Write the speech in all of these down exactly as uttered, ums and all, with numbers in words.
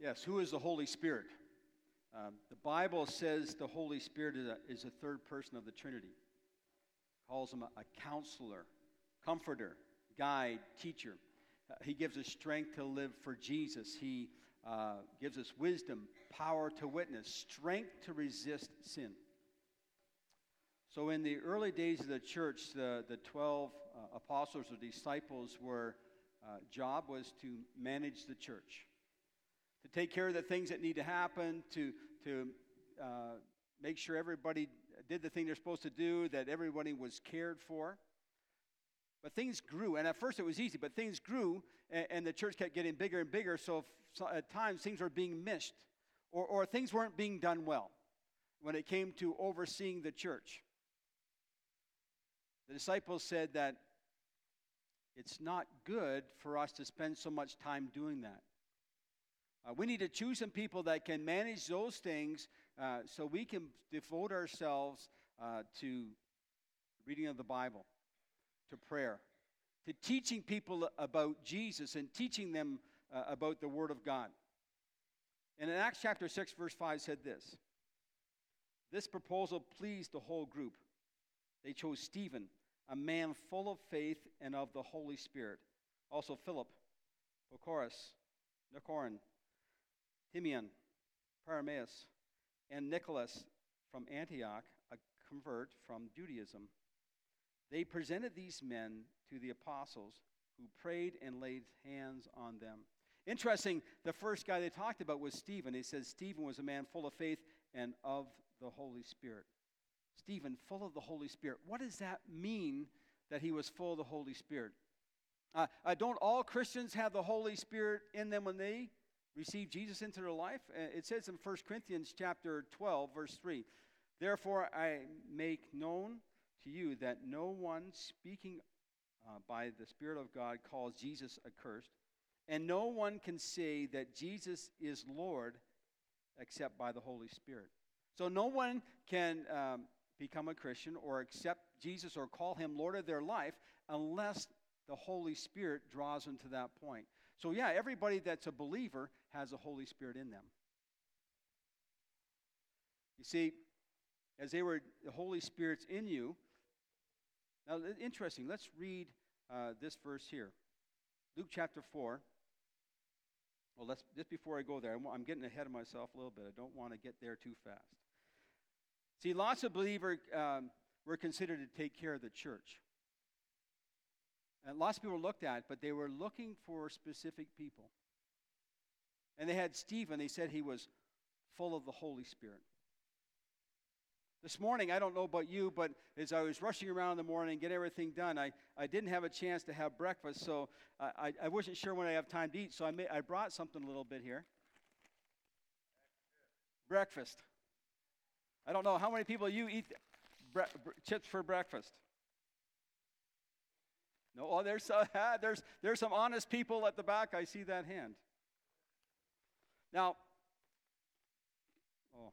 Yes, who is the Holy Spirit? Um, the Bible says the Holy Spirit is a, is a third person of the Trinity. It calls him a, a counselor, comforter, guide, teacher. Uh, he gives us strength to live for Jesus. He uh, gives us wisdom, power to witness, strength to resist sin. So in the early days of the church, the, the twelve uh, apostles or disciples were, uh, job was to manage the church, to take care of the things that need to happen, to, to uh, make sure everybody did the thing they're supposed to do, that everybody was cared for. But things grew, and at first it was easy, but things grew, and, and the church kept getting bigger and bigger, so, so at times things were being missed, or, or things weren't being done well when it came to overseeing the church. The disciples said that it's not good for us to spend so much time doing that. Uh, we need to choose some people that can manage those things uh, so we can devote ourselves uh, to reading of the Bible, to prayer, to teaching people about Jesus and teaching them uh, about the Word of God. And in Acts chapter six, verse five said this: "This proposal pleased the whole group. They chose Stephen, a man full of faith and of the Holy Spirit. Also Philip, Prochorus, Nicanor, Timian, Parmenas, and Nicholas from Antioch, a convert from Judaism. They presented these men to the apostles, who prayed and laid hands on them." Interesting, the first guy they talked about was Stephen. He says Stephen was a man full of faith and of the Holy Spirit. Stephen, full of the Holy Spirit. What does that mean, that he was full of the Holy Spirit? Uh, uh, don't all Christians have the Holy Spirit in them when they receive Jesus into their life? Uh, it says in First Corinthians chapter twelve, verse three, "Therefore I make known to you that no one speaking uh, by the Spirit of God calls Jesus accursed, and no one can say that Jesus is Lord except by the Holy Spirit." So no one can um, become a Christian or accept Jesus or call him Lord of their life unless the Holy Spirit draws them to that point. So yeah, everybody that's a believer has the Holy Spirit in them. You see, as they were, the Holy Spirit's in you. Now, interesting, let's read uh, this verse here. Luke chapter four. Well, let's, just before I go there, I'm, I'm getting ahead of myself a little bit. I don't want to get there too fast. See, lots of believers um, were considered to take care of the church. And lots of people were looked at, but they were looking for specific people. And they had Stephen. They said he was full of the Holy Spirit. This morning, I don't know about you, but as I was rushing around in the morning and getting everything done, I, I didn't have a chance to have breakfast, so I, I, I wasn't sure when I have time to eat, so I, made, I brought something a little bit here. Breakfast. I don't know, how many people you eat bre- bre- chips for breakfast? No, oh, there's, uh, there's, there's some honest people at the back. I see that hand. Now, oh.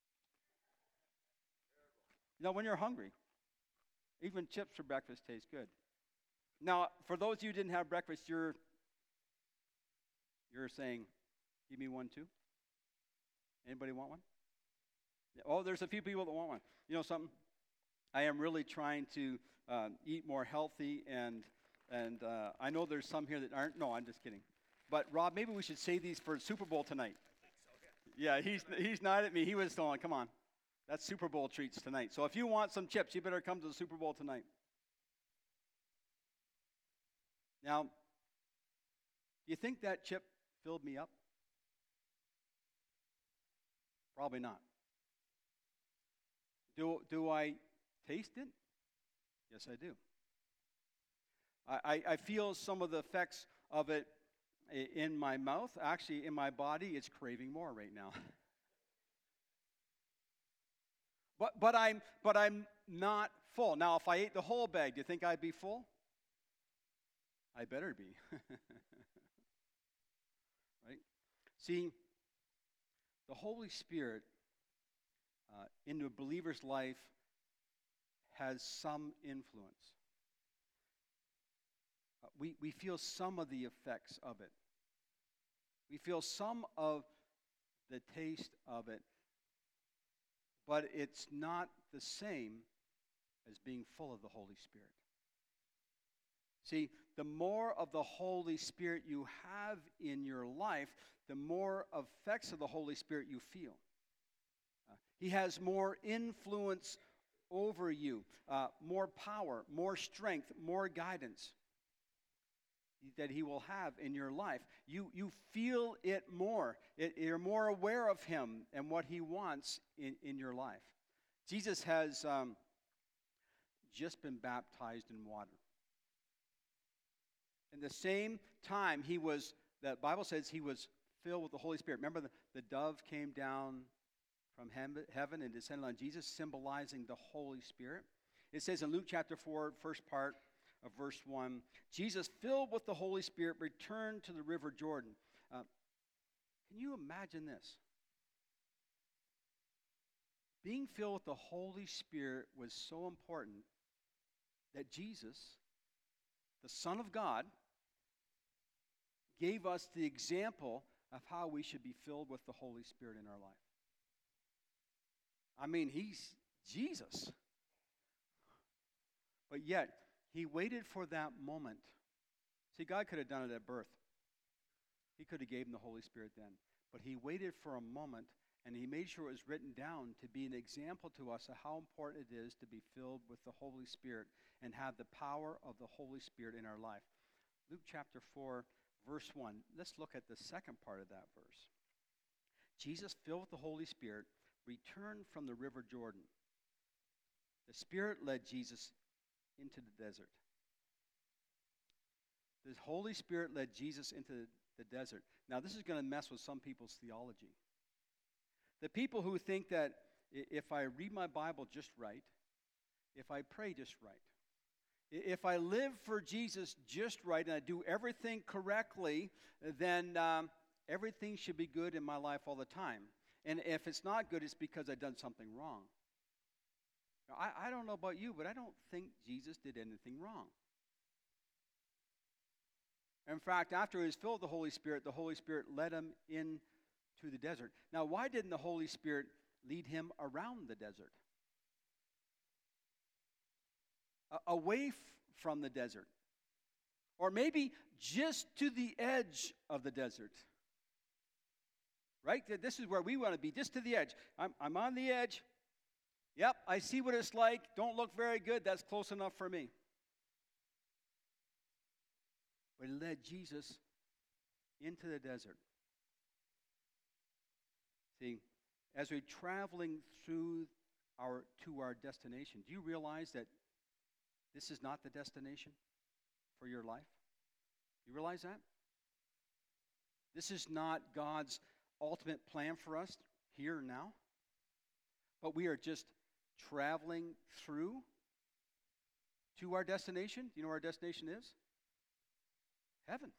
You know, when you're hungry, even chips for breakfast taste good. Now, for those of you who didn't have breakfast, you're, you're saying, give me one too? Anybody want one? Oh, there's a few people that want one. You know something? I am really trying to uh, eat more healthy, and and uh, I know there's some here that aren't. No, I'm just kidding. But Rob, maybe we should save these for Super Bowl tonight. Yeah, he's he's not at me. He was going, come on. That's Super Bowl treats tonight. So if you want some chips, you better come to the Super Bowl tonight. Now, do you think that chip filled me up? Probably not. Do, do I taste it? Yes, I do. I, I, I feel some of the effects of it in my mouth. Actually, in my body, it's craving more right now. But but I'm but I'm not full. Now, if I ate the whole bag, do you think I'd be full? I better be. Right? See, the Holy Spirit uh, in a believer's life has some influence. Uh, we we feel some of the effects of it. We feel some of the taste of it. But it's not the same as being full of the Holy Spirit. See, the more of the Holy Spirit you have in your life, the more effects of the Holy Spirit you feel. Uh, he has more influence over you, uh, more power, more strength, more guidance that he will have in your life. You, you feel it more. It, you're more aware of him and what he wants in, in your life. Jesus has um, just been baptized in water. In the same time, he was, the Bible says he was filled with the Holy Spirit. Remember, the, the dove came down from heaven and descended on Jesus, symbolizing the Holy Spirit. It says in Luke chapter four, first part of verse one, Jesus, filled with the Holy Spirit, returned to the river Jordan. Uh, can you imagine this? Being filled with the Holy Spirit was so important that Jesus, the Son of God, gave us the example of how we should be filled with the Holy Spirit in our life. I mean, he's Jesus. But yet, he waited for that moment. See, God could have done it at birth. He could have given the Holy Spirit then. But he waited for a moment, and he made sure it was written down to be an example to us of how important it is to be filled with the Holy Spirit and have the power of the Holy Spirit in our life. Luke chapter four, verse one. Let's look at the second part of that verse. Jesus, filled with the Holy Spirit, returned from the river Jordan. The Spirit led Jesus into the desert. The Holy Spirit led Jesus into the desert. Now, this is going to mess with some people's theology. The people who think that if I read my Bible just right, if I pray just right, if I live for Jesus just right and I do everything correctly, then um, everything should be good in my life all the time. And if it's not good, it's because I've done something wrong. Now, I, I don't know about you, but I don't think Jesus did anything wrong. In fact, after he was filled with the Holy Spirit, the Holy Spirit led him into the desert. Now, why didn't the Holy Spirit lead him around the desert? A- away f- from the desert. Or maybe just to the edge of the desert. Right? This is where we want to be, just to the edge. I'm, I'm on the edge. Yep, I see what it's like. Don't look very good. That's close enough for me. But he led Jesus into the desert. See, as we're traveling through our to our destination, do you realize that this is not the destination for your life? You realize that? This is not God's ultimate plan for us here and now. But we are just traveling through to our destination. You know where our destination is? Heaven.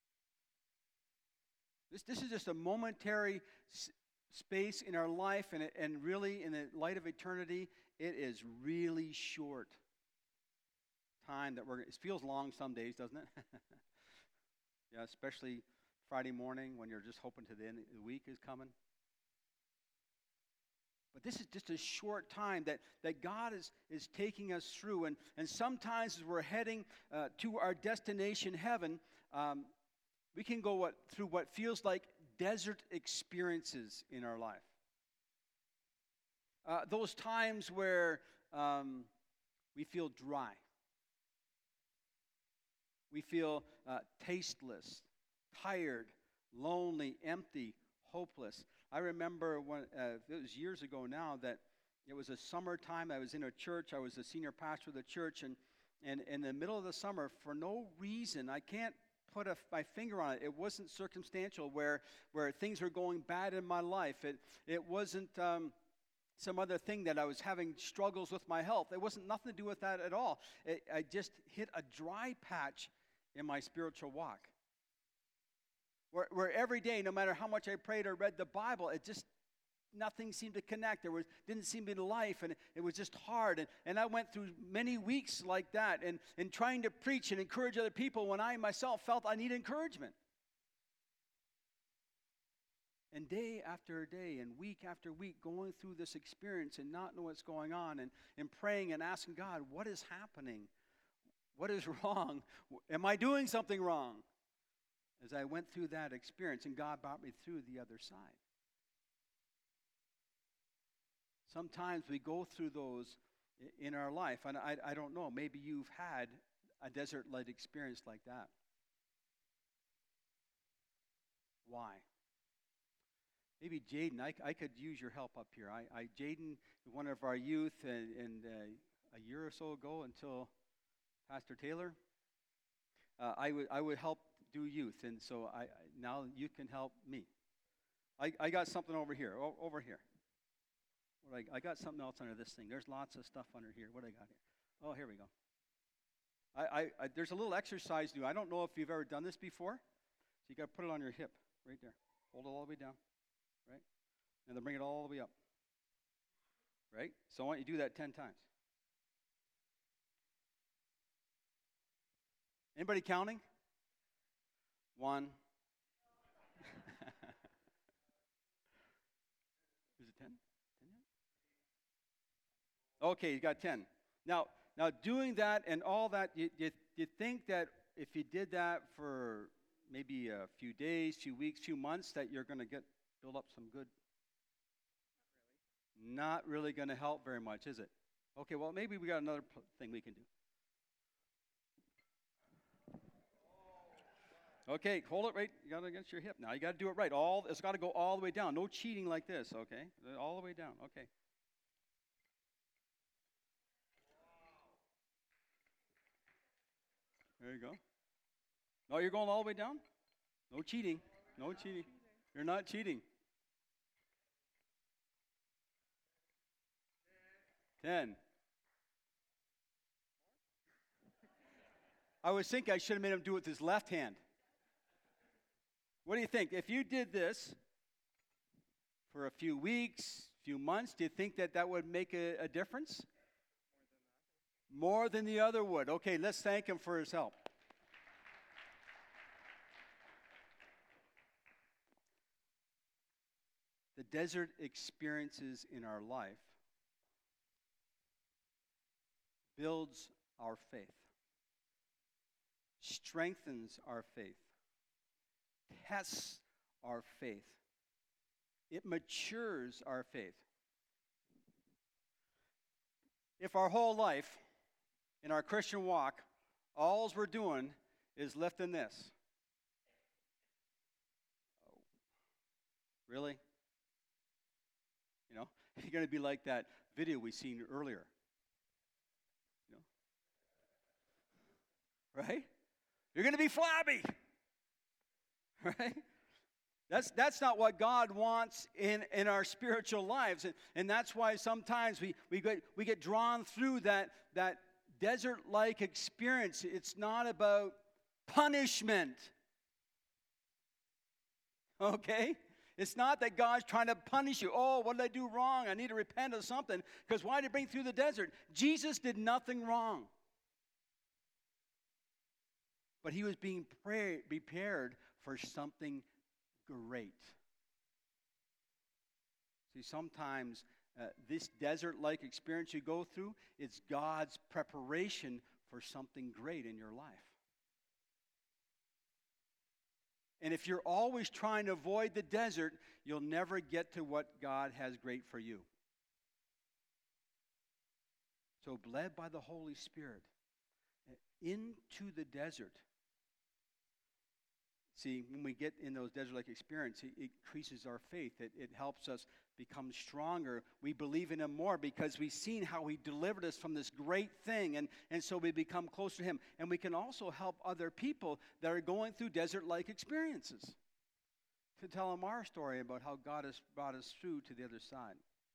This, this is just a momentary s- space in our life, and, it, and really, in the light of eternity, it is really short time that we're. It feels long some days, doesn't it? Yeah, especially Friday morning when you're just hoping to the end of the week is coming. But this is just a short time that, that God is, is taking us through. And, and sometimes as we're heading uh, to our destination, heaven, um, we can go what, through what feels like desert experiences in our life. Uh, those times where um, we feel dry. We feel uh, tasteless, tired, lonely, empty, hopeless. I remember when uh, it was years ago now that it was a summertime. I was in a church. I was the senior pastor of the church, and, and in the middle of the summer, for no reason, I can't put a, my finger on it. It wasn't circumstantial where where things were going bad in my life. It it wasn't um, some other thing that I was having struggles with my health. It wasn't nothing to do with that at all. It, I just hit a dry patch in my spiritual walk. Where, where every day, no matter how much I prayed or read the Bible, it just, nothing seemed to connect. There was, didn't seem to be life, and it was just hard. And, and I went through many weeks like that, and, and trying to preach and encourage other people when I myself felt I need encouragement. And day after day and week after week going through this experience and not know what's going on and, and praying and asking God, what is happening? What is wrong? Am I doing something wrong? As I went through that experience, and God brought me through the other side. Sometimes we go through those in our life, and I, I don't know, maybe you've had a desert-like experience like that. Why? Maybe Jaden, I, I could use your help up here. I, I Jaden, one of our youth, and, and uh, a year or so ago until Pastor Taylor, uh, I would I would help do youth, and so I, I now you can help me. I, I got something over here, o- over here. What I, I got something else under this thing. There's lots of stuff under here. What I got here? Oh, here we go. I, I, I there's a little exercise to do. I don't know if you've ever done this before. So you got to put it on your hip, right there. Hold it all the way down, right? And then bring it all the way up, right? So I want you to do that ten times. Anybody counting? One. Is it ten? ten yet? Okay, you got ten. Now, now doing that and all that, you, you, you think that if you did that for maybe a few days, few weeks, few months, that you're going to get build up some good? Not really going to help very much, is it? Okay, well, maybe we got another p- thing we can do. Okay, hold it right. You got it against your hip now. You got to do it right. All it's got to go all the way down. No cheating like this. Okay, all the way down. Okay. There you go. No, you're going all the way down. No cheating. No cheating. You're not cheating. Ten. I was thinking I should have made him do it with his left hand. What do you think? If you did this for a few weeks, few months, do you think that that would make a, a difference? More than the other would. Okay, let's thank him for his help. The desert experiences in our life builds our faith, strengthens our faith, tests our faith. It matures our faith. If our whole life in our Christian walk, all we're doing is lifting this. Really? You know, you're going to be like that video we seen earlier. You know? Right? You're going to be flabby. Right? That's that's not what God wants in, in our spiritual lives. And, and that's why sometimes we, we get we get drawn through that, that desert-like experience. It's not about punishment. Okay? It's not that God's trying to punish you. Oh, what did I do wrong? I need to repent of something. Because why did he bring through the desert? Jesus did nothing wrong. But he was being pre- prepared for something great. See, sometimes uh, this desert-like experience you go through, it's God's preparation for something great in your life. And if you're always trying to avoid the desert, you'll never get to what God has great for you. So, led by the Holy Spirit into the desert. See, when we get in those desert-like experiences, it, it increases our faith. It, it helps us become stronger. We believe in him more because we've seen how he delivered us from this great thing, and, and so we become closer to him. And we can also help other people that are going through desert-like experiences to tell them our story about how God has brought us through to the other side.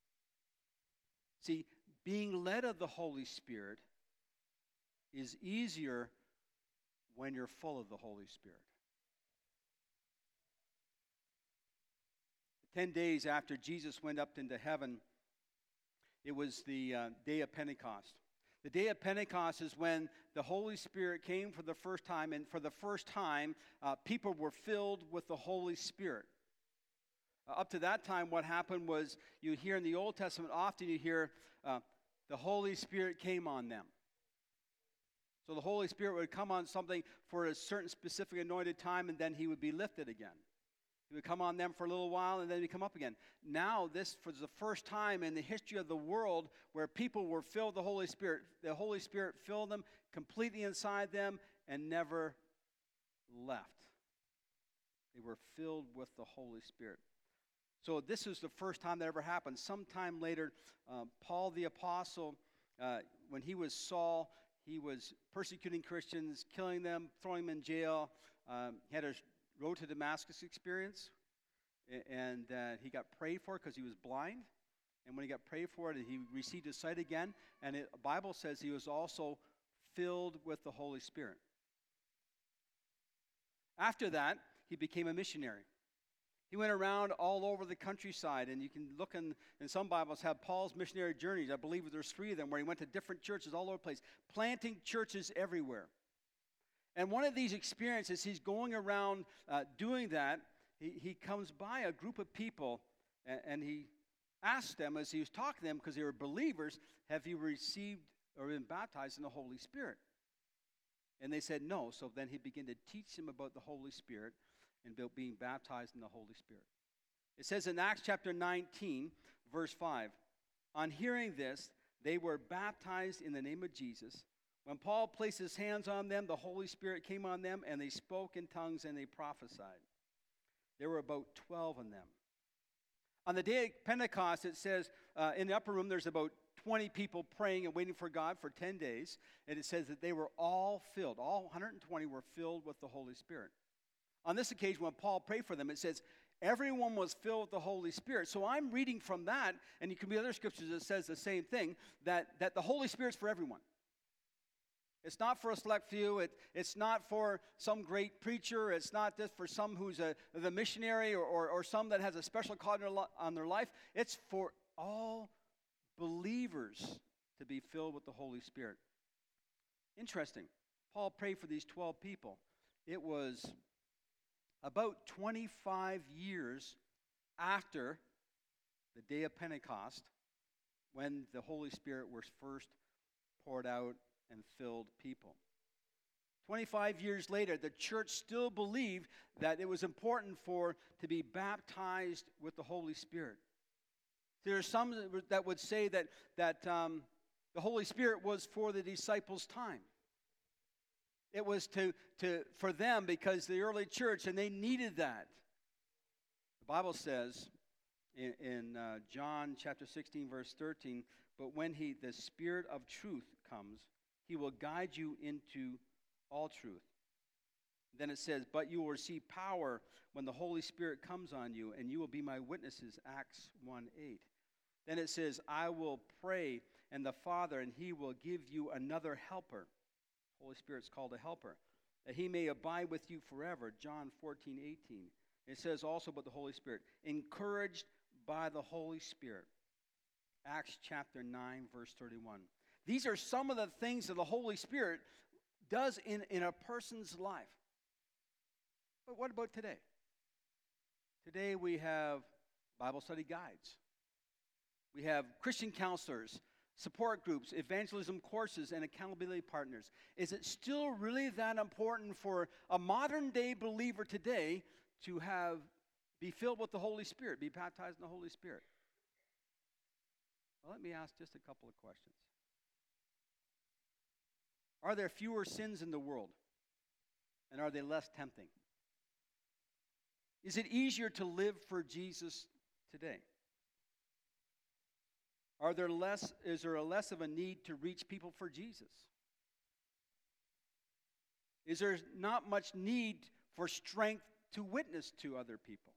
See, being led of the Holy Spirit is easier when you're full of the Holy Spirit. Ten days after Jesus went up into heaven, it was the uh, day of Pentecost. The day of Pentecost is when the Holy Spirit came for the first time, and for the first time, uh, people were filled with the Holy Spirit. Uh, up to that time, what happened was you hear in the Old Testament, often you hear uh, the Holy Spirit came on them. So the Holy Spirit would come on something for a certain specific anointed time, and then he would be lifted again. He would come on them for a little while, and then he'd come up again. Now, this was the first time in the history of the world where people were filled with the Holy Spirit. The Holy Spirit filled them completely inside them and never left. They were filled with the Holy Spirit. So this is the first time that ever happened. Sometime later, uh, Paul the Apostle, uh, when he was Saul, he was persecuting Christians, killing them, throwing them in jail. Um, he had a road to Damascus experience, and uh, he got prayed for because he was blind. And when he got prayed for it, he received his sight again. And it, the Bible says he was also filled with the Holy Spirit. After that, he became a missionary. He went around all over the countryside, and you can look in, in some Bibles have Paul's missionary journeys. I believe there's three of them where he went to different churches all over the place, planting churches everywhere. And one of these experiences, he's going around uh, doing that. He, he comes by a group of people, and, and he asked them as he was talking to them, because they were believers, have you received or been baptized in the Holy Spirit? And they said no. So then he began to teach them about the Holy Spirit and about being baptized in the Holy Spirit. It says in Acts chapter nineteen, verse five, on hearing this, they were baptized in the name of Jesus. When Paul placed his hands on them, the Holy Spirit came on them, and they spoke in tongues and they prophesied. There were about twelve of them. On the day of Pentecost, it says uh, in the upper room there's about twenty people praying and waiting for God for ten days. And it says that they were all filled. All one hundred twenty were filled with the Holy Spirit. On this occasion, when Paul prayed for them, it says everyone was filled with the Holy Spirit. So I'm reading from that, and you can be other scriptures that says the same thing, that, that the Holy Spirit's for everyone. It's not for a select few. It, it's not for some great preacher. It's not just for some who's a the missionary or, or, or some that has a special call on their life. It's for all believers to be filled with the Holy Spirit. Interesting. Paul prayed for these twelve people. It was about twenty-five years after the day of Pentecost when the Holy Spirit was first poured out and filled people. twenty-five years later, the church still believed that it was important for to be baptized with the Holy Spirit. There are some that would say that, that um, the Holy Spirit was for the disciples' time. It was to, to for them because the early church, and they needed that. The Bible says in, in uh, John chapter sixteen, verse thirteen, but when he, the Spirit of truth comes, he will guide you into all truth. Then it says, but you will receive power when the Holy Spirit comes on you, and you will be my witnesses, Acts one eight. Then it says, I will pray, and the Father, and he will give you another helper. Holy Spirit's called a helper, that he may abide with you forever, John fourteen eighteen. It says also about the Holy Spirit, encouraged by the Holy Spirit, Acts chapter nine, verse thirty-one. These are some of the things that the Holy Spirit does in, in a person's life. But what about today? Today we have Bible study guides. We have Christian counselors, support groups, evangelism courses, and accountability partners. Is it still really that important for a modern-day believer today to have be filled with the Holy Spirit, be baptized in the Holy Spirit? Well, let me ask just a couple of questions. Are there fewer sins in the world? And are they less tempting? Is it easier to live for Jesus today? Are there less, is there a less of a need to reach people for Jesus? Is there not much need for strength to witness to other people?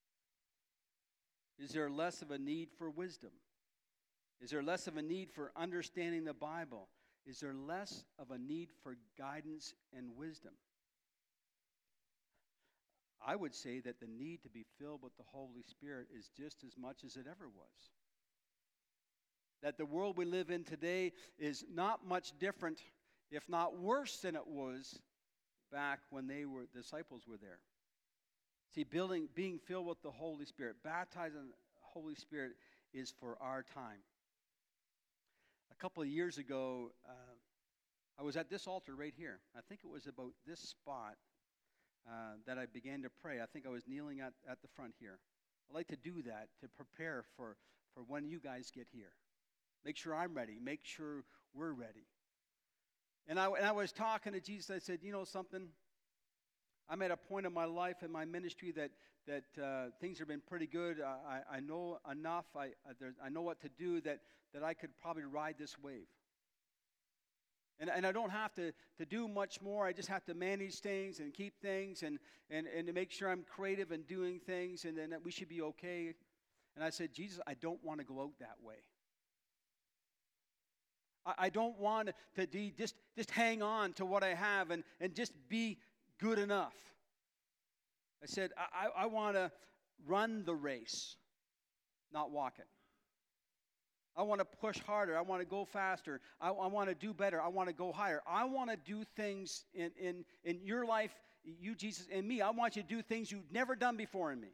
Is there less of a need for wisdom? Is there less of a need for understanding the Bible? Is there less of a need for guidance and wisdom? I would say that the need to be filled with the Holy Spirit is just as much as it ever was. That the world we live in today is not much different, if not worse than it was back when they were disciples were there. See, building, being filled with the Holy Spirit, baptized in the Holy Spirit is for our time. A couple of years ago, uh, I was at this altar right here. I think it was about this spot uh, that I began to pray. I think I was kneeling at, at the front here. I like to do that to prepare for, for when you guys get here. Make sure I'm ready. Make sure we're ready. And I, and I was talking to Jesus. I said, you know something? I'm at a point in my life and my ministry that that uh, things have been pretty good. I, I know enough. I I, there, I know what to do that, that I could probably ride this wave. And, and I don't have to, to do much more. I just have to manage things and keep things and, and, and to make sure I'm creative and doing things, and then we should be okay. And I said, Jesus, I don't want to go out that way. I, I don't want to de- just, just hang on to what I have and, and just be good enough. I said, I, I, I want to run the race, not walk it. I want to push harder. I want to go faster. I, I want to do better. I want to go higher. I want to do things in, in, in your life, you, Jesus, and me. I want you to do things you've never done before in me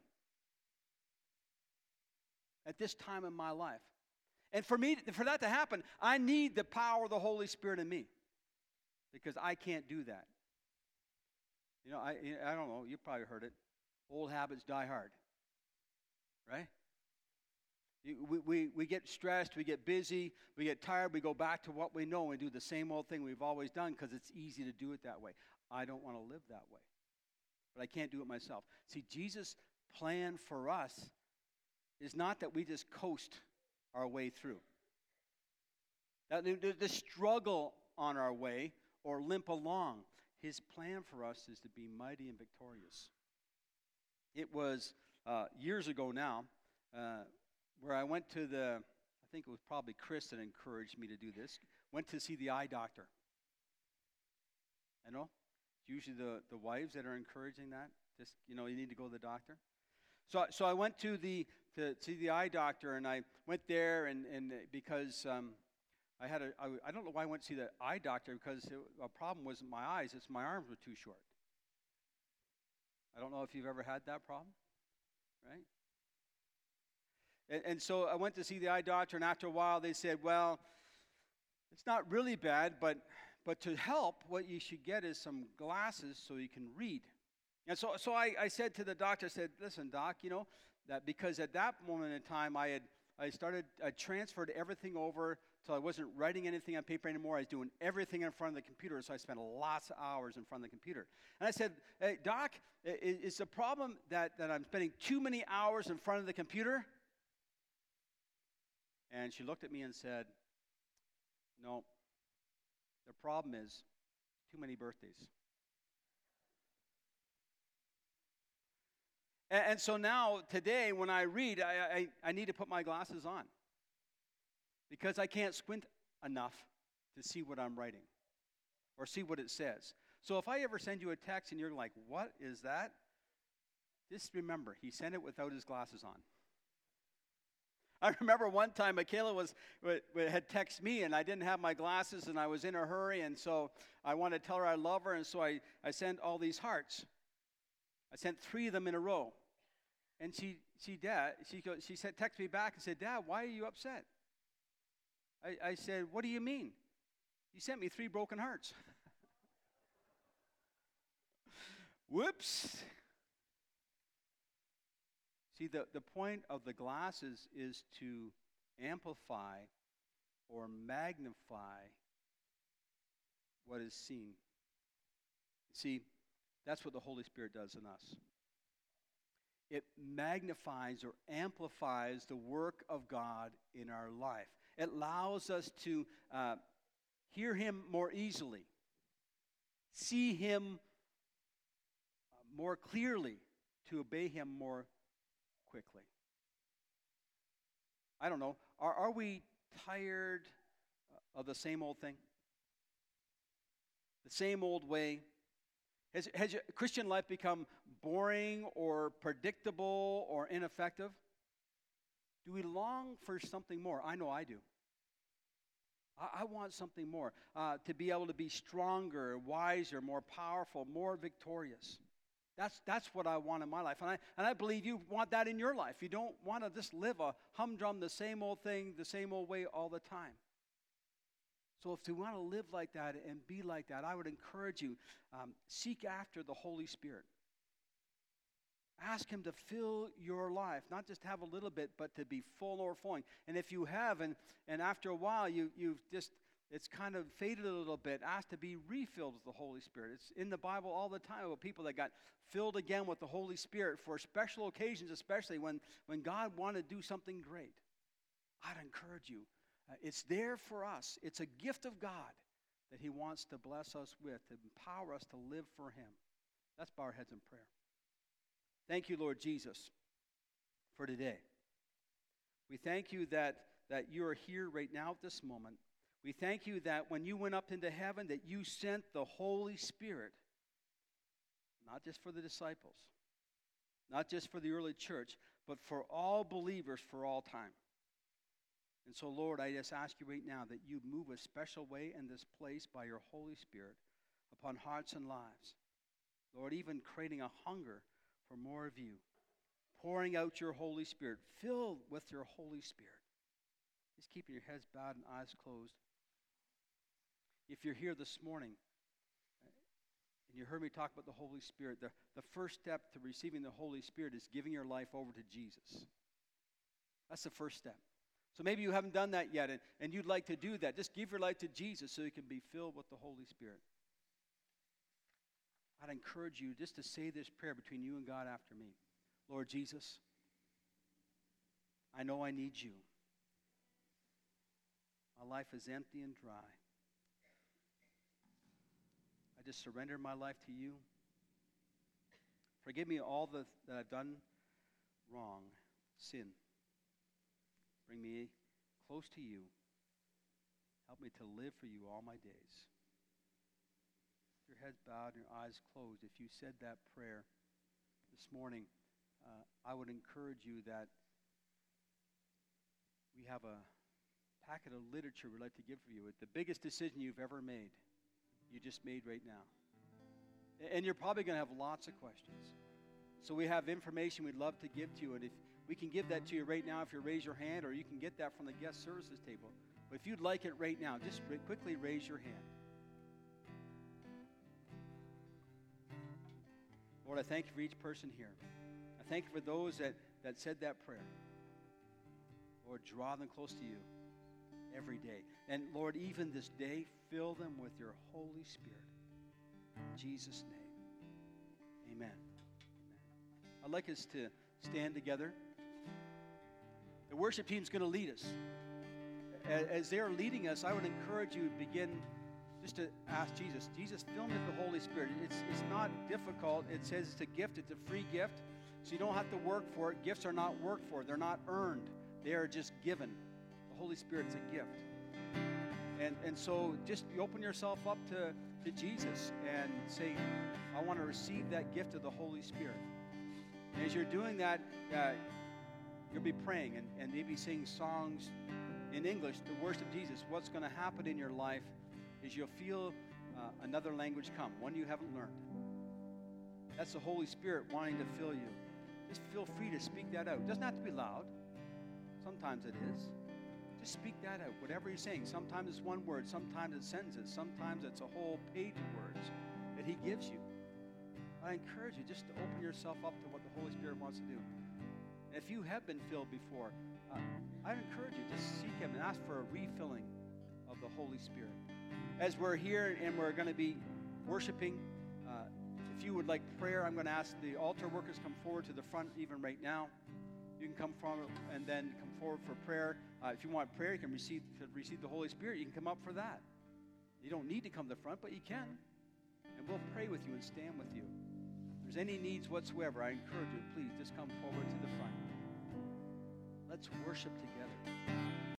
at this time in my life. And for me, for that to happen, I need the power of the Holy Spirit in me because I can't do that. You know, I I don't know, you probably heard it. Old habits die hard. Right? You, we, we, we get stressed, we get busy, we get tired, we go back to what we know and do the same old thing we've always done because it's easy to do it that way. I don't want to live that way. But I can't do it myself. See, Jesus' plan for us is not that we just coast our way through. That the, the struggle on our way or limp along. His plan for us is to be mighty and victorious. It was uh, years ago now uh, where I went to the, I think it was probably Chris that encouraged me to do this, went to see the eye doctor. I know, it's usually the, the wives that are encouraging that. Just, you know, you need to go to the doctor. So, so I went to the to see the eye doctor, and I went there, and, and because um, I had a, I, I don't know why I went to see the eye doctor, because it, a problem wasn't my eyes, it's my arms were too short. I don't know if you've ever had that problem, right? And, and so I went to see the eye doctor, and after a while they said, well, it's not really bad, but but to help, what you should get is some glasses so you can read. And so so I, I said to the doctor, I said, listen, doc, you know, that because at that moment in time I had I started, I transferred everything over so I wasn't writing anything on paper anymore. I was doing everything in front of the computer, so I spent lots of hours in front of the computer. And I said, hey, doc, is, is the problem that, that I'm spending too many hours in front of the computer? And she looked at me and said, no, the problem is too many birthdays. And, and so now, today, when I read, I, I, I need to put my glasses on because I can't squint enough to see what I'm writing or see what it says. So if I ever send you a text and you're like, what is that? Just remember, he sent it without his glasses on. I remember one time Michaela was had texted me and I didn't have my glasses and I was in a hurry, and so I wanted to tell her I love her, and so I, I sent all these hearts. I sent three of them in a row. And she she dad she go, she said texted me back and said, Dad, why are you upset? I, I said, what do you mean? You sent me three broken hearts. Whoops. See, the, the point of the glasses is to amplify or magnify what is seen. See, that's what the Holy Spirit does in us. It magnifies or amplifies the work of God in our life. It allows us to uh, hear Him more easily, see Him more clearly, to obey Him more quickly. I don't know. Are, are we tired of the same old thing? The same old way? Has, has your Christian life become boring or predictable or ineffective? Do we long for something more? I know I do. I, I want something more. Uh, to be able to be stronger, wiser, more powerful, more victorious. That's, that's what I want in my life. And I, and I believe you want that in your life. You don't want to just live a humdrum, the same old thing, the same old way all the time. So if you want to live like that and be like that, I would encourage you, um, seek after the Holy Spirit. Ask him to fill your life, not just have a little bit, but to be full overflowing. And if you have, and, and after a while, you, you've just, it's kind of faded a little bit, ask to be refilled with the Holy Spirit. It's in the Bible all the time about people that got filled again with the Holy Spirit for special occasions, especially when, when God wanted to do something great. I'd encourage you. Uh, it's there for us. It's a gift of God that he wants to bless us with, to empower us to live for him. Let's bow our heads in prayer. Thank you, Lord Jesus, for today. We thank you that, that you are here right now at this moment. We thank you that when you went up into heaven, that you sent the Holy Spirit, not just for the disciples, not just for the early church, but for all believers for all time. And so, Lord, I just ask you right now that you move a special way in this place by your Holy Spirit upon hearts and lives. Lord, even creating a hunger for more of you, pouring out your Holy Spirit, filled with your Holy Spirit. Just keeping your heads bowed and eyes closed. If you're here this morning and you heard me talk about the Holy Spirit, the, the first step to receiving the Holy Spirit is giving your life over to Jesus. That's the first step. So maybe you haven't done that yet, and, and you'd like to do that. Just give your life to Jesus so you can be filled with the Holy Spirit. I'd encourage you just to say this prayer between you and God after me. Lord Jesus, I know I need you. My life is empty and dry. I just surrender my life to you. Forgive me all the, that I've done wrong, sin. Bring me close to you. Help me to live for you all my days. Your heads bowed and your eyes closed. If you said that prayer this morning, uh, I would encourage you that we have a packet of literature we'd like to give for you. It's the biggest decision you've ever made. You just made right now. And you're probably going to have lots of questions. So we have information we'd love to give to you. And if we can give that to you right now if you raise your hand, or you can get that from the guest services table. But if you'd like it right now, just quickly raise your hand. Lord, I thank you for each person here. I thank you for those that, that said that prayer. Lord, draw them close to you every day. And Lord, even this day, fill them with your Holy Spirit. In Jesus' name, amen. I'd like us to stand together. The worship team's going to lead us. As they're leading us, I would encourage you to begin just to ask Jesus, Jesus, fill me with the Holy Spirit. It's, it's not difficult. It says it's a gift. It's a free gift. So you don't have to work for it. Gifts are not worked for. They're not earned. They are just given. The Holy Spirit's a gift. And, and so just you open yourself up to, to Jesus and say, I want to receive that gift of the Holy Spirit. And as you're doing that, uh, you'll be praying and, and maybe singing songs in English to worship Jesus. What's going to happen in your life is you'll feel uh, another language come, one you haven't learned. That's the Holy Spirit wanting to fill you. Just feel free to speak that out. It doesn't have to be loud. Sometimes it is. Just speak that out, whatever you're saying. Sometimes it's one word. Sometimes it's sentences. Sometimes it's a whole page of words that he gives you. I encourage you just to open yourself up to what the Holy Spirit wants to do. And if you have been filled before, uh, I'd encourage you, just seek him and ask for a refilling of the Holy Spirit. As we're here and we're going to be worshiping, uh, if you would like prayer, I'm going to ask the altar workers come forward to the front even right now. You can come forward and then come forward for prayer. Uh, if you want prayer, you can receive, to receive the Holy Spirit. You can come up for that. You don't need to come to the front, but you can. And we'll pray with you and stand with you. If there's any needs whatsoever, I encourage you, please just come forward to the front. Let's worship together.